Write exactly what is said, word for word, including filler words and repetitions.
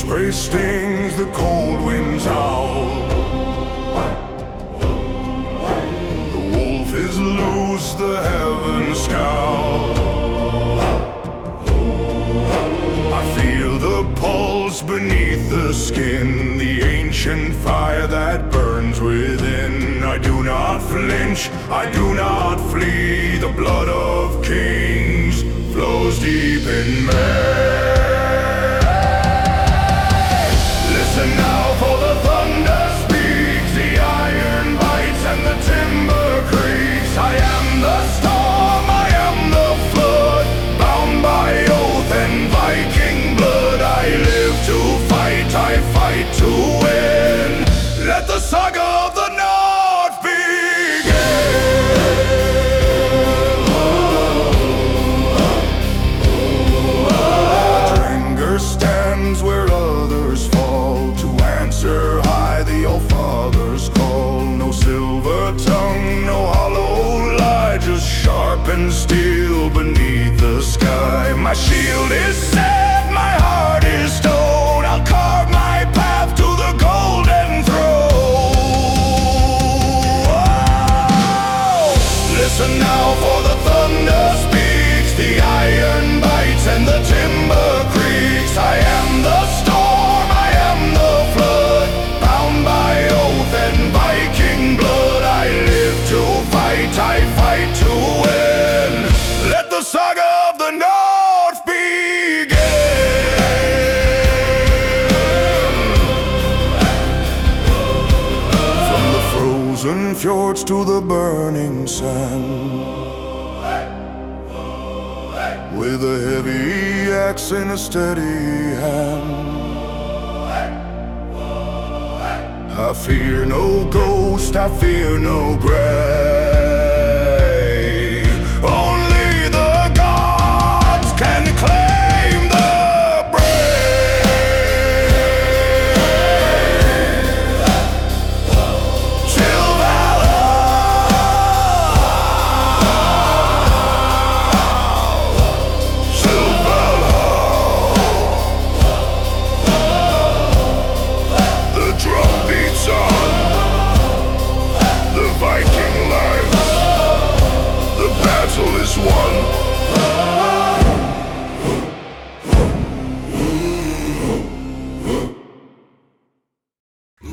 spray stings, the cold winds howl. The wolf is loose, the heavens scowl. I feel the pulse beneath the skin, the ancient fire that burns within. I do not flinch, I do not flee. The blood of kings flows deep in me. Listen now, for the thunder speaks, the iron bites and the timber creaks. I am the storm, I am the flood, bound by oath and Viking blood. I live to fight, I fight to win. Let the saga of the North begin. Drengur stands where others fall, to answer high the All-Father's call. No silver tongue, no hollow lie, just sharpened steel beneath the sky. My shield is set, my heart is stone. I'll carve my path to the golden throne. Oh! Listen now, for the thunder speaks, the iron bites and the timber creaks. I am the storm, I am the flood, bound by oath and Viking blood. I live to fight, I fight to win. Let the saga of the North begin. From the frozen fjords to the burning sand, with a heavy axe in a steady hand, I fear no ghost, I fear no breath.